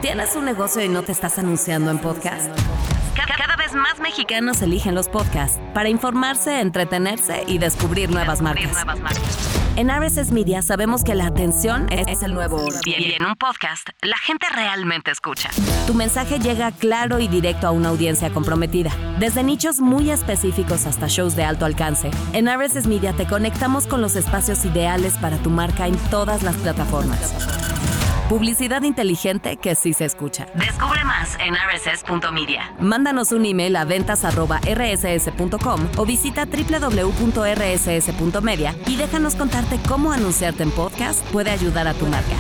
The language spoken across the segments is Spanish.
¿Tienes un negocio y no te estás anunciando en podcast? Cada vez más mexicanos eligen los podcasts para informarse, entretenerse y descubrir nuevas marcas. En RSS Media sabemos que la atención es el nuevo oro. Y en un podcast, la gente realmente escucha. Tu mensaje llega claro y directo a una audiencia comprometida. Desde nichos muy específicos hasta shows de alto alcance, en RSS Media te conectamos con los espacios ideales para tu marca en todas las plataformas. Publicidad inteligente que sí se escucha. Descubre más en rss.media. Mándanos un email a ventas@rss.com o visita www.rss.media y déjanos contarte cómo anunciarte en podcast puede ayudar a tu marca.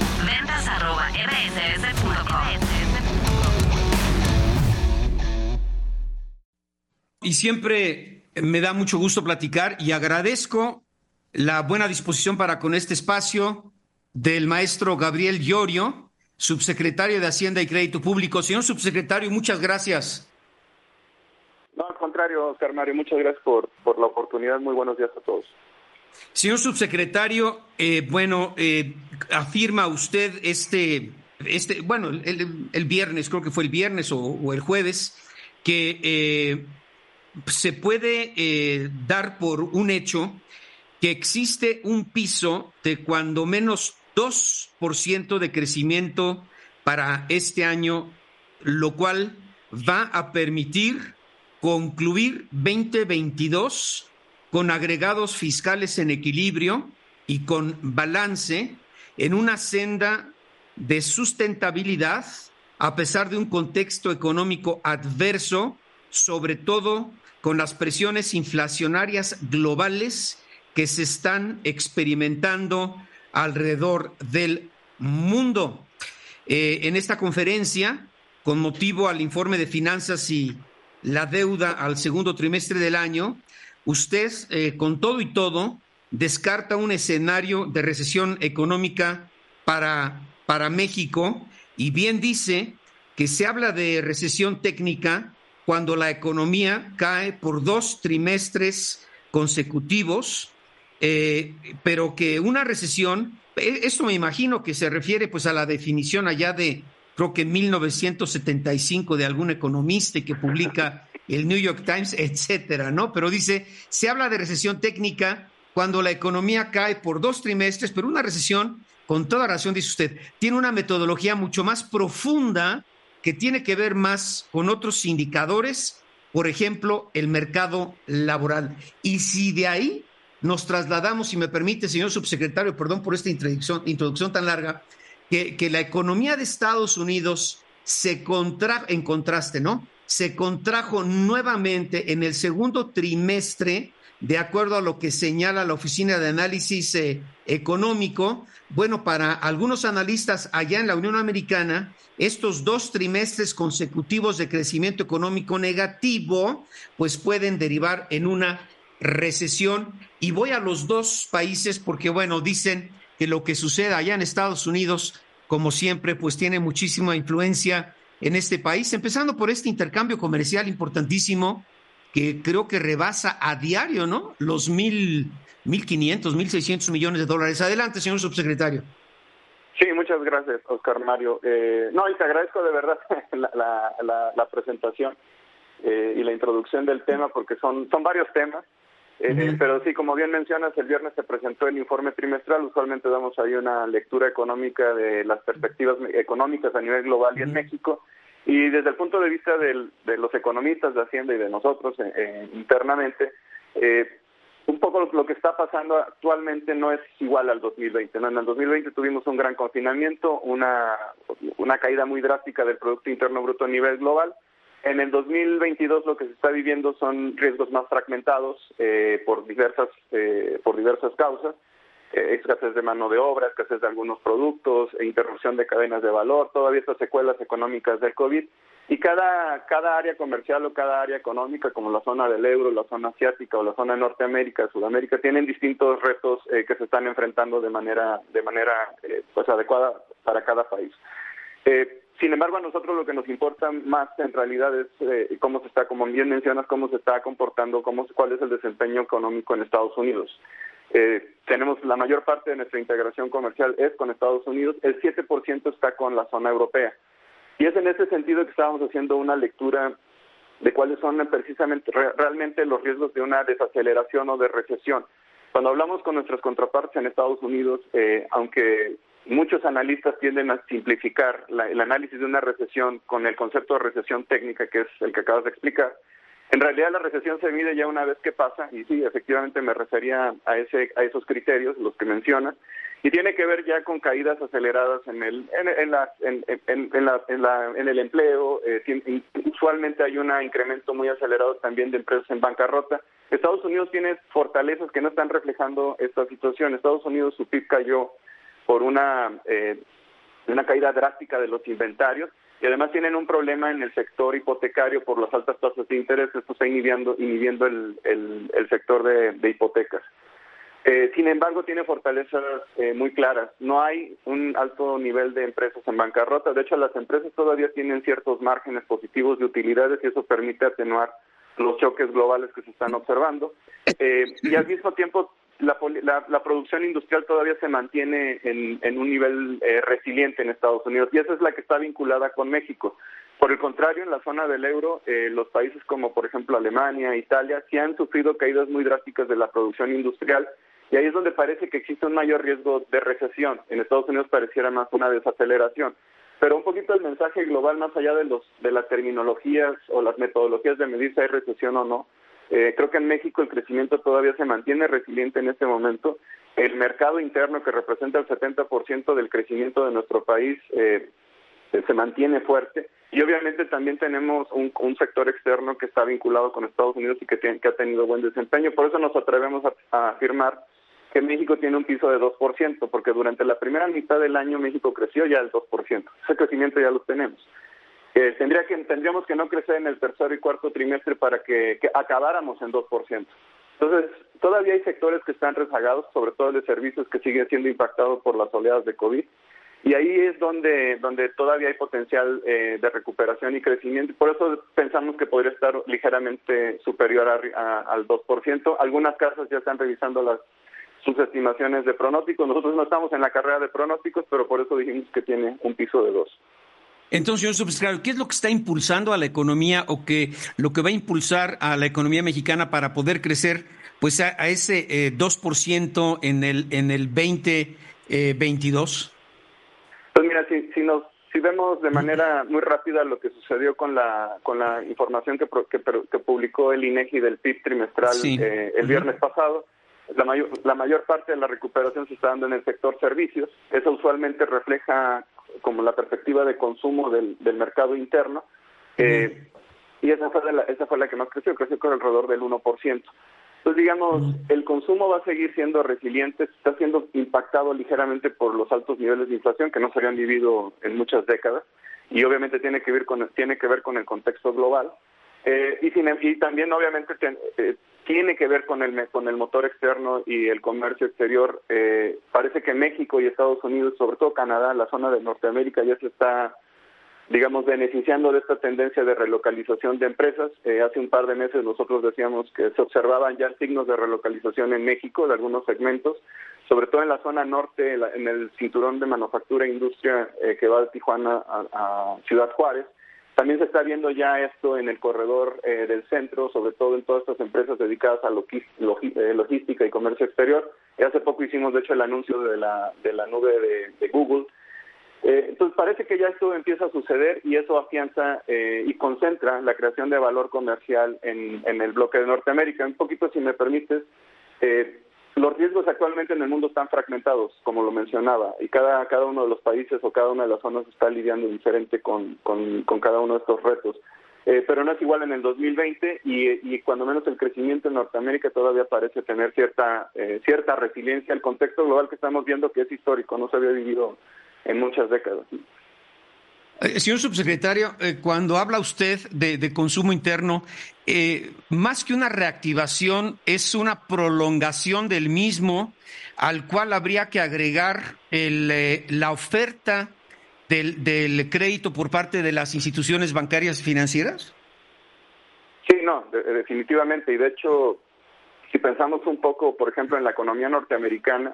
ventas@rss.com. Y siempre me da mucho gusto platicar y agradezco la buena disposición para con este espacio del maestro Gabriel Llorio, subsecretario de Hacienda y Crédito Público. Señor subsecretario, muchas gracias. No, al contrario, Oscar Mario, muchas gracias por la oportunidad. Muy buenos días a todos. Señor subsecretario, afirma usted el viernes, creo que fue el viernes o el jueves, que se puede dar por un hecho que existe un piso de cuando menos 2% de crecimiento para este año, lo cual va a permitir concluir 2022 con agregados fiscales en equilibrio y con balance en una senda de sustentabilidad a pesar de un contexto económico adverso, sobre todo con las presiones inflacionarias globales que se están experimentando alrededor del mundo. En esta conferencia, con motivo al informe de finanzas y la deuda al segundo trimestre del año, usted, con todo y todo, descarta un escenario de recesión económica para México, y bien dice que se habla de recesión técnica cuando la economía cae por 2 trimestres consecutivos, pero que una recesión, esto me imagino que se refiere pues a la definición allá de, creo que 1975, de algún economista que publica el New York Times, etcétera, ¿no? Pero dice, se habla de recesión técnica cuando la economía cae por 2 trimestres, pero una recesión, con toda razón dice usted, tiene una metodología mucho más profunda que tiene que ver más con otros indicadores, por ejemplo, el mercado laboral. Y si de ahí nos trasladamos, si me permite, señor subsecretario, perdón por esta introducción tan larga, que la economía de Estados Unidos se contrajo, en contraste, ¿no? Se contrajo nuevamente en el segundo trimestre, de acuerdo a lo que señala la Oficina de Análisis Económico. Bueno, para algunos analistas allá en la Unión Americana, estos 2 trimestres consecutivos de crecimiento económico negativo, pues pueden derivar en una recesión. Y voy a los 2 países porque, bueno, dicen que lo que sucede allá en Estados Unidos, como siempre, pues tiene muchísima influencia en este país, empezando por este intercambio comercial importantísimo que creo que rebasa a diario, ¿no?, los 1,500, 1,600 millones de dólares. Adelante, señor subsecretario. Sí, muchas gracias, Oscar Mario. Y te agradezco de verdad la presentación y la introducción del tema, porque son varios temas. Pero sí, como bien mencionas, el viernes se presentó el informe trimestral. Usualmente damos ahí una lectura económica de las perspectivas económicas a nivel global y en México. Y desde el punto de vista de los economistas de Hacienda y de nosotros internamente, un poco lo que está pasando actualmente no es igual al 2020, ¿no? En el 2020 tuvimos un gran confinamiento, una caída muy drástica del Producto Interno Bruto a nivel global. En el 2022 lo que se está viviendo son riesgos más fragmentados por diversas causas, escasez de mano de obra, escasez de algunos productos, interrupción de cadenas de valor, todavía estas secuelas económicas del COVID. Y cada área comercial o cada área económica, como la zona del euro, la zona asiática o la zona de Norteamérica, Sudamérica, tienen distintos retos que se están enfrentando de manera pues adecuada para cada país. Sin embargo, a nosotros lo que nos importa más en realidad es cómo se está, como bien mencionas, cómo se está comportando, cuál es el desempeño económico en Estados Unidos. Tenemos la mayor parte de nuestra integración comercial es con Estados Unidos, el 7% está con la zona europea. Y es en ese sentido que estábamos haciendo una lectura de cuáles son precisamente realmente los riesgos de una desaceleración o de recesión. Cuando hablamos con nuestras contrapartes en Estados Unidos, aunque muchos analistas tienden a simplificar el análisis de una recesión con el concepto de recesión técnica, que es el que acabas de explicar, en realidad la recesión se mide ya una vez que pasa, y sí, efectivamente me refería a esos criterios, los que mencionas, y tiene que ver ya con caídas aceleradas en el empleo. Usualmente hay un incremento muy acelerado también de empresas en bancarrota. Estados Unidos tiene fortalezas que no están reflejando esta situación. Estados Unidos, su PIB cayó por una caída drástica de los inventarios, y además tienen un problema en el sector hipotecario por las altas tasas de interés. Esto está inhibiendo el sector de hipotecas. Sin embargo, tiene fortalezas muy claras. No hay un alto nivel de empresas en bancarrota. De hecho, las empresas todavía tienen ciertos márgenes positivos de utilidades, y eso permite atenuar los choques globales que se están observando. Y al mismo tiempo, la producción industrial todavía se mantiene en un nivel resiliente en Estados Unidos, y esa es la que está vinculada con México. Por el contrario, en la zona del euro, los países como, por ejemplo, Alemania, Italia, sí han sufrido caídas muy drásticas de la producción industrial, y ahí es donde parece que existe un mayor riesgo de recesión. En Estados Unidos pareciera más una desaceleración. Pero un poquito el mensaje global, más allá de las terminologías o las metodologías de medir si hay recesión o no, creo que en México el crecimiento todavía se mantiene resiliente en este momento. El mercado interno, que representa el 70% del crecimiento de nuestro país, se mantiene fuerte. Y obviamente también tenemos un sector externo que está vinculado con Estados Unidos y que ha tenido buen desempeño. Por eso nos atrevemos a afirmar que México tiene un piso de 2%, porque durante la primera mitad del año México creció ya el 2%. Ese crecimiento ya lo tenemos. Tendríamos que no crecer en el tercer y cuarto trimestre para que acabáramos en 2%. Entonces, todavía hay sectores que están rezagados, sobre todo el de servicios, que sigue siendo impactado por las oleadas de COVID. Y ahí es donde todavía hay potencial de recuperación y crecimiento. Por eso pensamos que podría estar ligeramente superior al 2%. Algunas casas ya están revisando sus estimaciones de pronósticos. Nosotros no estamos en la carrera de pronósticos, pero por eso dijimos que tiene un piso de 2. Entonces, señor subsecretario, ¿qué es lo que está impulsando a la economía, o lo que va a impulsar a la economía mexicana para poder crecer pues a ese 2% en el 2022? Pues mira, si vemos de manera muy rápida lo que sucedió con la información que publicó el INEGI del PIB trimestral el viernes pasado, la mayor parte de la recuperación se está dando en el sector servicios. Eso usualmente refleja como la perspectiva de consumo del mercado interno, y esa fue la que más creció con alrededor del 1%. Entonces, digamos, el consumo va a seguir siendo resiliente, está siendo impactado ligeramente por los altos niveles de inflación que no se habían vivido en muchas décadas, y obviamente tiene que ver con el contexto global, y también obviamente tiene que ver con el motor externo y el comercio exterior. Parece que México y Estados Unidos, sobre todo Canadá, la zona de Norteamérica, ya se está, digamos, beneficiando de esta tendencia de relocalización de empresas. Hace un par de meses nosotros decíamos que se observaban ya signos de relocalización en México de algunos segmentos, sobre todo en la zona norte, en el cinturón de manufactura e industria que va de Tijuana a Ciudad Juárez. También se está viendo ya esto en el corredor del centro, sobre todo en todas estas empresas dedicadas a logística y comercio exterior. Hace poco hicimos, de hecho, el anuncio de la nube de Google. Entonces parece que ya esto empieza a suceder, y eso afianza y concentra la creación de valor comercial en el bloque de Norteamérica. Un poquito, si me permites, los riesgos actualmente en el mundo están fragmentados, como lo mencionaba, y cada uno de los países o cada una de las zonas está lidiando diferente con cada uno de estos retos. Pero no es igual en el 2020, y cuando menos el crecimiento en Norteamérica todavía parece tener cierta resiliencia. El contexto global que estamos viendo, que es histórico, no se había vivido en muchas décadas. Señor subsecretario, cuando habla usted de consumo interno, más que una reactivación, es una prolongación del mismo, al cual habría que agregar la oferta del crédito por parte de las instituciones bancarias y financieras. Sí, no, definitivamente. Y de hecho, si pensamos un poco, por ejemplo, en la economía norteamericana,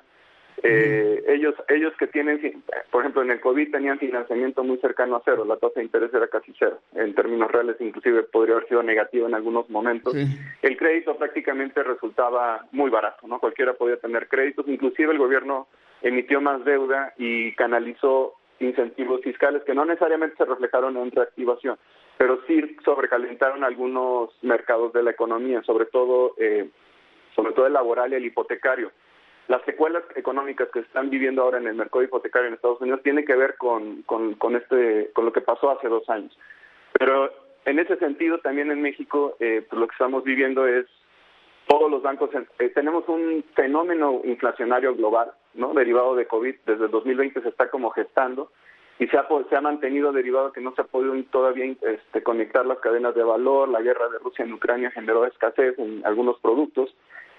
Ellos que tienen, por ejemplo, en el COVID tenían financiamiento muy cercano a cero, la tasa de interés era casi cero, en términos reales inclusive podría haber sido negativo en algunos momentos. Sí. El crédito prácticamente resultaba muy barato, ¿no? Cualquiera podía tener créditos, inclusive el gobierno emitió más deuda y canalizó incentivos fiscales que no necesariamente se reflejaron en reactivación, pero sí sobrecalentaron algunos mercados de la economía, sobre todo el laboral y el hipotecario. Las secuelas económicas que están viviendo ahora en el mercado hipotecario en Estados Unidos tienen que ver con lo que pasó hace 2 años. Pero en ese sentido, también en México, pues lo que estamos viviendo es todos los bancos, tenemos un fenómeno inflacionario global, ¿no? Derivado de COVID, desde el 2020 se está como gestando y se ha mantenido derivado que no se ha podido todavía conectar las cadenas de valor. La guerra de Rusia en Ucrania generó escasez en algunos productos.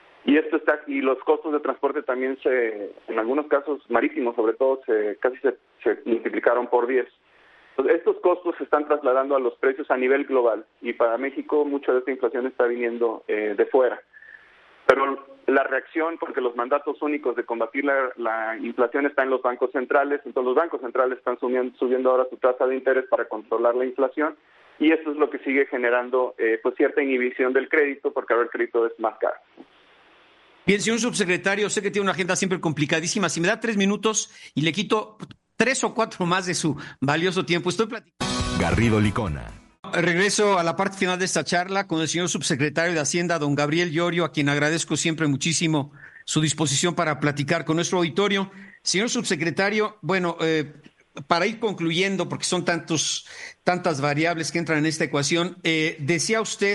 Y los costos de transporte también en algunos casos marítimos sobre todo, casi se multiplicaron por 10. Entonces, estos costos se están trasladando a los precios a nivel global y para México mucha de esta inflación está viniendo de fuera. Pero la reacción, porque los mandatos únicos de combatir la inflación está en los bancos centrales, entonces los bancos centrales están subiendo ahora su tasa de interés para controlar la inflación y eso es lo que sigue generando pues cierta inhibición del crédito, porque ahora el crédito es más caro. Bien, señor subsecretario, sé que tiene una agenda siempre complicadísima. Si me da 3 minutos y le quito 3 o 4 más de su valioso tiempo. Estoy platicando. Garrido Licona. Regreso a la parte final de esta charla con el señor subsecretario de Hacienda, don Gabriel Llorio, a quien agradezco siempre muchísimo su disposición para platicar con nuestro auditorio. Señor subsecretario, bueno, para ir concluyendo, porque son tantas variables que entran en esta ecuación, decía usted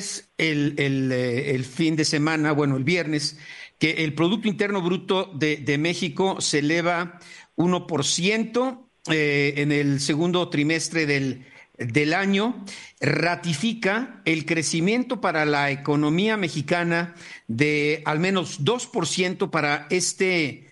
el fin de semana, bueno, el viernes, que el Producto Interno Bruto de México se eleva 1% en el segundo trimestre del año, ratifica el crecimiento para la economía mexicana de al menos 2% para este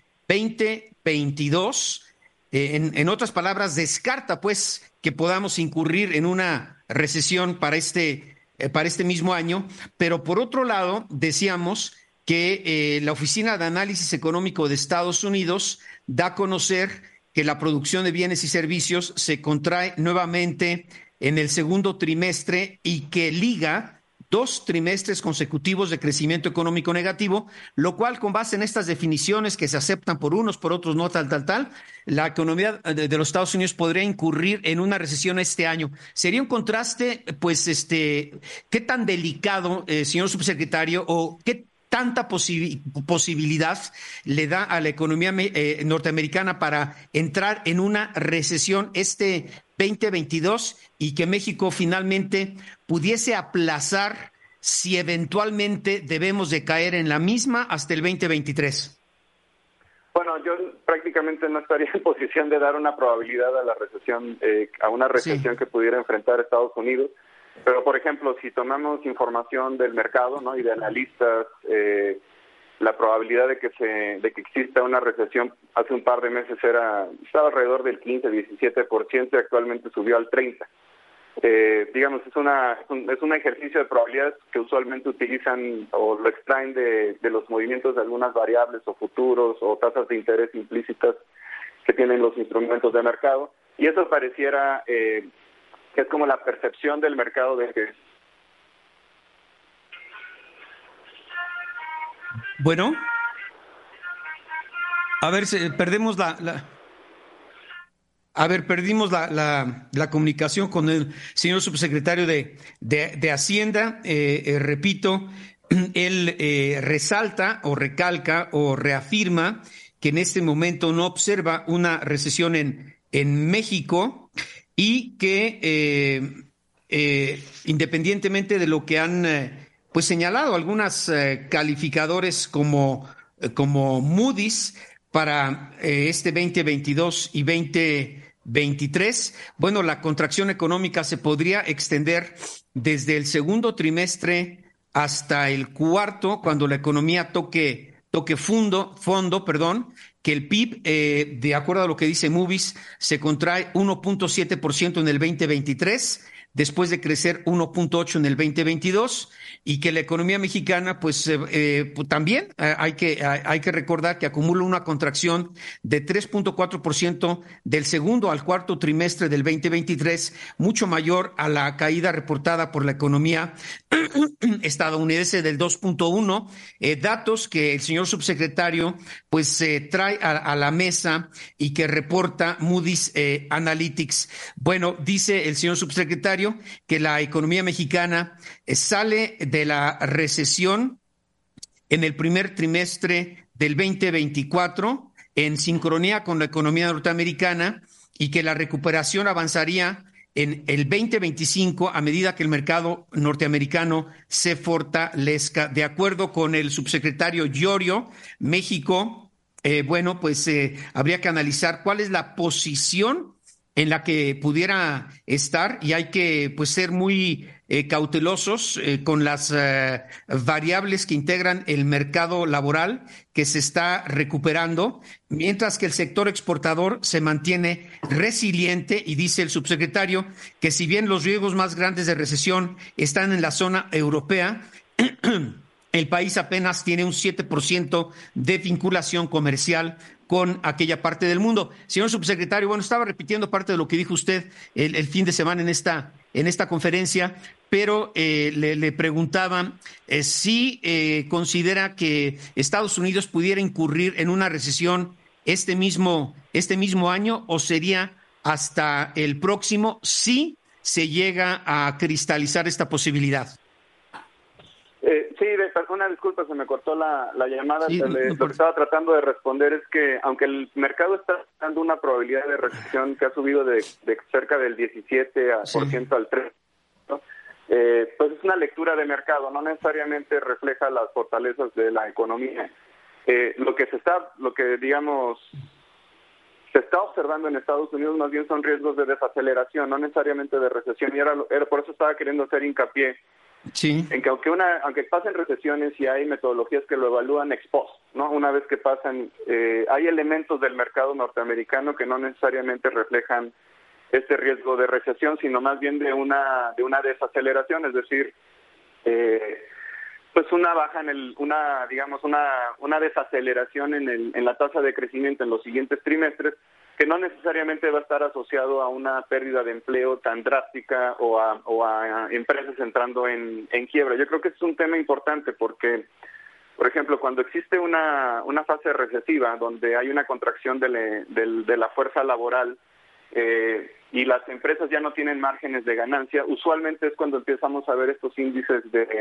2022. En otras palabras, descarta pues que podamos incurrir en una recesión para este mismo año, pero por otro lado decíamos que la Oficina de Análisis Económico de Estados Unidos da a conocer que la producción de bienes y servicios se contrae nuevamente en el segundo trimestre y que liga 2 trimestres consecutivos de crecimiento económico negativo, lo cual con base en estas definiciones que se aceptan por unos, por otros no, la economía de los Estados Unidos podría incurrir en una recesión este año. Sería un contraste, pues, ¿qué tan delicado, señor subsecretario, o qué tanta posibilidad le da a la economía norteamericana para entrar en una recesión 2022 y que México finalmente pudiese aplazar si eventualmente debemos de caer en la misma hasta el 2023? Bueno, yo prácticamente no estaría en posición de dar una probabilidad a la recesión, a una recesión sí, que pudiera enfrentar Estados Unidos. Pero, por ejemplo, si tomamos información del mercado, ¿no?, y de analistas, la probabilidad de que exista una recesión hace un par de meses estaba alrededor del 15-17% y actualmente subió al 30%. Digamos, es un ejercicio de probabilidades que usualmente utilizan o lo extraen de los movimientos de algunas variables o futuros o tasas de interés implícitas que tienen los instrumentos de mercado, y eso pareciera que es como la percepción del mercado de que... Bueno, a ver, perdemos perdimos la comunicación con el señor subsecretario de Hacienda. Repito, él resalta o recalca o reafirma que en este momento no observa una recesión en México y que independientemente de lo que han pues señalado algunas calificadores como Moody's para este 2022 y 2023, bueno, la contracción económica se podría extender desde el segundo trimestre hasta el cuarto, cuando la economía toque fondo, que el PIB, de acuerdo a lo que dice Moody's, se contrae 1.7% en el 2023, después de crecer 1.8 en el 2022, y que la economía mexicana, pues también hay que recordar que acumula una contracción de 3.4% del segundo al cuarto trimestre del 2023, mucho mayor a la caída reportada por la economía estadounidense del 2.1, datos que el señor subsecretario pues trae a la mesa y que reporta Moody's Analytics. Bueno, dice el señor subsecretario que la economía mexicana sale de la recesión en el primer trimestre del 2024 en sincronía con la economía norteamericana, y que la recuperación avanzaría en el 2025 a medida que el mercado norteamericano se fortalezca. De acuerdo con el subsecretario Llorio, México, habría que analizar cuál es la posición en la que pudiera estar, y hay que pues ser muy cautelosos con las variables que integran el mercado laboral, que se está recuperando, mientras que el sector exportador se mantiene resiliente. Y dice el subsecretario que si bien los riesgos más grandes de recesión están en la zona europea, el país apenas tiene un 7% de vinculación comercial con aquella parte del mundo. Señor subsecretario, bueno, estaba repitiendo parte de lo que dijo usted el fin de semana en esta conferencia, pero le preguntaba si considera que Estados Unidos pudiera incurrir en una recesión este mismo año, o sería hasta el próximo si se llega a cristalizar esta posibilidad. Sí, una disculpa, se me cortó la llamada. Sí, lo que estaba tratando de responder es que aunque el mercado está dando una probabilidad de recesión que ha subido de cerca del 17% al 3%, ¿no? Pues es una lectura de mercado, no necesariamente refleja las fortalezas de la economía. Lo que se está observando en Estados Unidos más bien son riesgos de desaceleración, no necesariamente de recesión, y era por eso estaba queriendo hacer hincapié. Sí. En que aunque pasen recesiones, y hay metodologías que lo evalúan ex post, ¿no? Una vez que pasan, hay elementos del mercado norteamericano que no necesariamente reflejan este riesgo de recesión, sino más bien de una desaceleración, es decir, pues una baja una desaceleración en la tasa de crecimiento en los siguientes trimestres, que no necesariamente va a estar asociado a una pérdida de empleo tan drástica o a empresas entrando en quiebra. Yo creo que es un tema importante porque, por ejemplo, cuando existe una fase recesiva donde hay una contracción de la fuerza laboral y las empresas ya no tienen márgenes de ganancia, usualmente es cuando empezamos a ver estos índices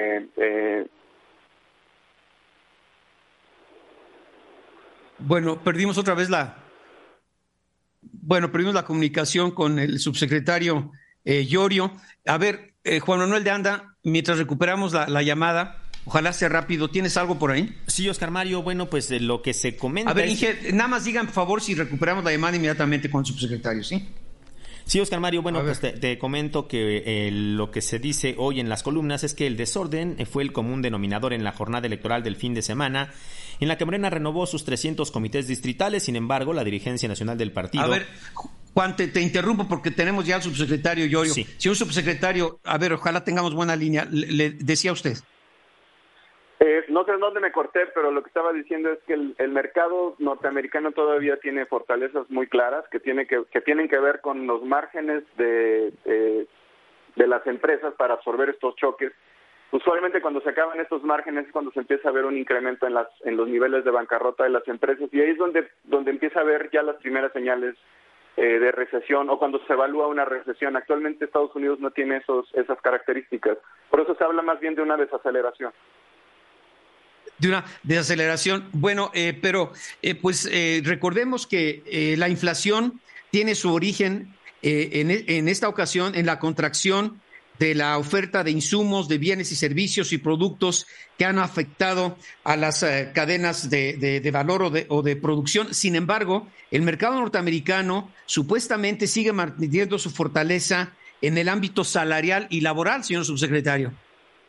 perdimos otra vez perdimos la comunicación con el subsecretario Llorio. A ver, Juan Manuel de Anda, mientras recuperamos la llamada, ojalá sea rápido. ¿Tienes algo por ahí? Sí, Oscar Mario, bueno, pues de lo que se comenta... A ver, Inge, nada más digan, por favor, si recuperamos la llamada inmediatamente con el subsecretario, ¿sí? Sí, Oscar Mario, bueno, pues te comento que lo que se dice hoy en las columnas es que el desorden fue el común denominador en la jornada electoral del fin de semana, en la que Morena renovó sus 300 comités distritales. Sin embargo, la dirigencia nacional del partido... A ver, Juan, te interrumpo porque tenemos ya al subsecretario Llorio. Sí. Señor subsecretario, a ver, ojalá tengamos buena línea. Le decía usted. No sé dónde me corté, pero lo que estaba diciendo es que el mercado norteamericano todavía tiene fortalezas muy claras que tienen que ver con los márgenes de las empresas para absorber estos choques. Usualmente cuando se acaban estos márgenes es cuando se empieza a ver un incremento en los niveles de bancarrota de las empresas, y ahí es donde empieza a haber ya las primeras señales de recesión, o cuando se evalúa una recesión. Actualmente Estados Unidos no tiene esas características, por eso se habla más bien de una desaceleración. De una desaceleración. Bueno, pero recordemos que la inflación tiene su origen en esta ocasión en la contracción de la oferta de insumos, de bienes y servicios y productos que han afectado a las cadenas de valor o de producción. Sin embargo, el mercado norteamericano supuestamente sigue manteniendo su fortaleza en el ámbito salarial y laboral, señor subsecretario.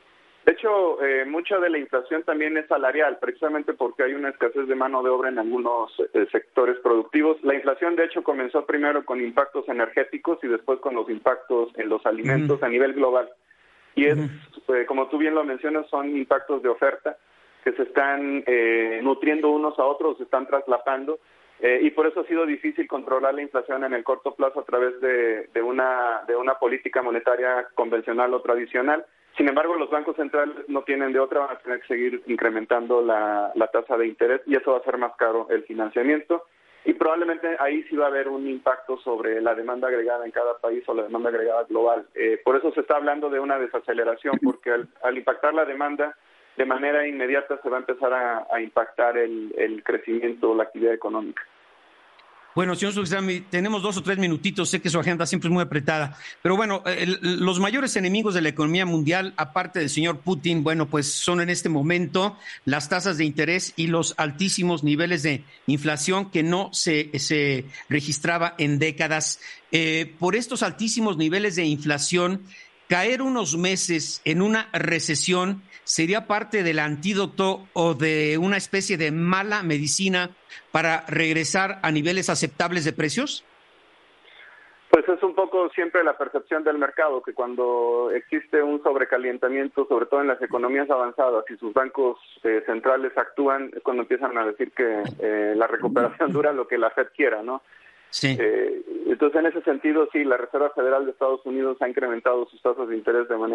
De hecho, mucha de la inflación también es salarial, precisamente porque hay una escasez de mano de obra en algunos sectores productivos. La inflación, de hecho, comenzó primero con impactos energéticos y después con los impactos en los alimentos a nivel global. Y es, como tú bien lo mencionas, son impactos de oferta que se están nutriendo unos a otros, se están traslapando. Y por eso ha sido difícil controlar la inflación en el corto plazo a través de una política monetaria convencional o tradicional. Sin embargo, los bancos centrales no tienen de otra, van a tener que seguir incrementando la tasa de interés y eso va a hacer más caro el financiamiento. Y probablemente ahí sí va a haber un impacto sobre la demanda agregada en cada país o la demanda agregada global. Por eso se está hablando de una desaceleración, porque al impactar la demanda de manera inmediata se va a empezar a impactar el crecimiento o la actividad económica. Bueno, señor Subexami, tenemos 2 o 3 minutitos, sé que su agenda siempre es muy apretada, pero bueno, los mayores enemigos de la economía mundial, aparte del señor Putin, bueno, pues son en este momento las tasas de interés y los altísimos niveles de inflación que no se registraba en décadas. Por estos altísimos niveles de inflación, caer unos meses en una recesión sería parte del antídoto o de una especie de mala medicina para regresar a niveles aceptables de precios? Pues es un poco siempre la percepción del mercado, que cuando existe un sobrecalentamiento, sobre todo en las economías avanzadas, y sus bancos centrales actúan, es cuando empiezan a decir que la recuperación dura lo que la Fed quiera, ¿no? Sí. Entonces, en ese sentido, sí, la Reserva Federal de Estados Unidos ha incrementado sus tasas de interés de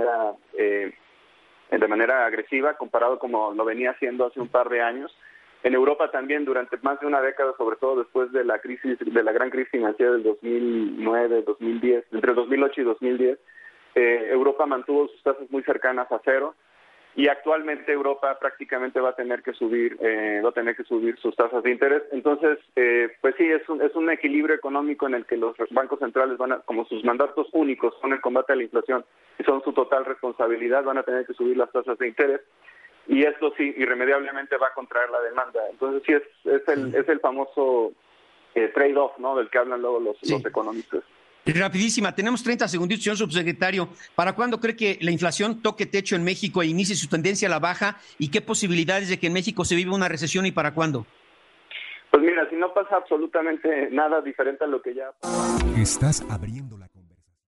manera agresiva, comparado como lo venía haciendo hace un par de años. En Europa también, durante más de una década, sobre todo después de la gran crisis financiera del 2009, 2010, entre 2008 y 2010, Europa mantuvo sus tasas muy cercanas a cero. Y actualmente Europa prácticamente va a tener que subir sus tasas de interés. Entonces, pues sí, es un equilibrio económico en el que los bancos centrales como sus mandatos únicos son el combate a la inflación y son su total responsabilidad, van a tener que subir las tasas de interés. Y esto sí, irremediablemente va a contraer la demanda. Entonces sí, es el famoso trade-off, ¿no?, del que hablan luego los economistas. Rapidísima, tenemos 30 segunditos, señor subsecretario. ¿Para cuándo cree que la inflación toque techo en México e inicie su tendencia a la baja? ¿Y qué posibilidades de que en México se viva una recesión y para cuándo? Pues mira, si no pasa absolutamente nada diferente a lo que ya... Estás abriendo la...